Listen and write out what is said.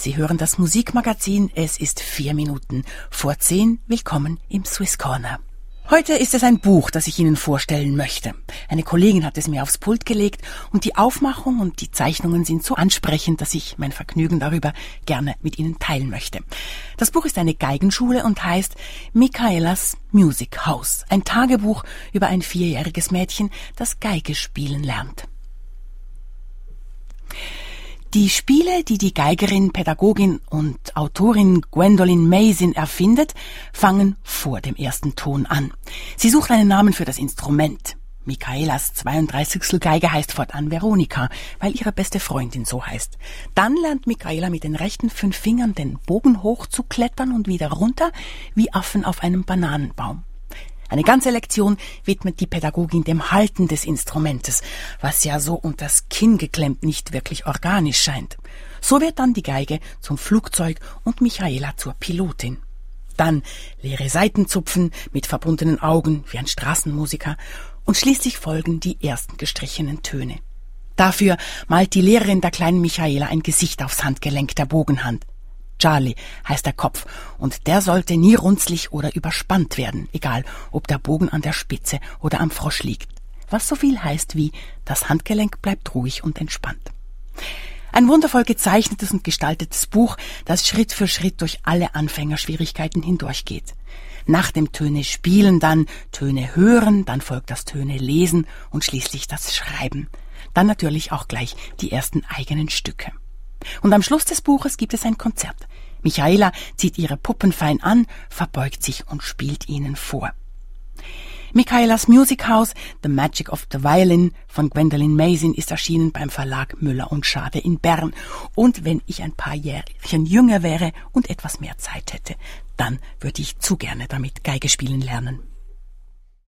Sie hören das Musikmagazin. Es ist 4 Minuten vor 10. Willkommen im Swiss Corner. Heute ist es ein Buch, das ich Ihnen vorstellen möchte. Eine Kollegin hat es mir aufs Pult gelegt und die Aufmachung und die Zeichnungen sind so ansprechend, dass ich mein Vergnügen darüber gerne mit Ihnen teilen möchte. Das Buch ist eine Geigenschule und heißt Michaelas Music House. Ein Tagebuch über ein 4-jähriges Mädchen, das Geige spielen lernt. Die Spiele, die die Geigerin, Pädagogin und Autorin Gwendolyn Mazin erfindet, fangen vor dem ersten Ton an. Sie sucht einen Namen für das Instrument. Michaelas 32. Geige heißt fortan Veronika, weil ihre beste Freundin so heißt. Dann lernt Michaela mit den rechten 5 Fingern den Bogen hoch zu klettern und wieder runter, wie Affen auf einem Bananenbaum. Eine ganze Lektion widmet die Pädagogin dem Halten des Instrumentes, was ja so unters Kinn geklemmt nicht wirklich organisch scheint. So wird dann die Geige zum Flugzeug und Michaela zur Pilotin. Dann leere Saiten zupfen mit verbundenen Augen wie ein Straßenmusiker und schließlich folgen die ersten gestrichenen Töne. Dafür malt die Lehrerin der kleinen Michaela ein Gesicht aufs Handgelenk der Bogenhand. Charlie heißt der Kopf und der sollte nie runzlig oder überspannt werden, egal ob der Bogen an der Spitze oder am Frosch liegt. Was so viel heißt wie, das Handgelenk bleibt ruhig und entspannt. Ein wundervoll gezeichnetes und gestaltetes Buch, das Schritt für Schritt durch alle Anfängerschwierigkeiten hindurchgeht. Nach dem Töne spielen dann Töne hören, dann folgt das Töne lesen und schließlich das Schreiben. Dann natürlich auch gleich die ersten eigenen Stücke. Und am Schluss des Buches gibt es ein Konzert. Michaela zieht ihre Puppen fein an, verbeugt sich und spielt ihnen vor. Michaelas Music House, The Magic of the Violin von Gwendolyn Mazin ist erschienen beim Verlag Müller & Schade in Bern. Und wenn ich ein paar Jährchen jünger wäre und etwas mehr Zeit hätte, dann würde ich zu gerne damit Geige spielen lernen.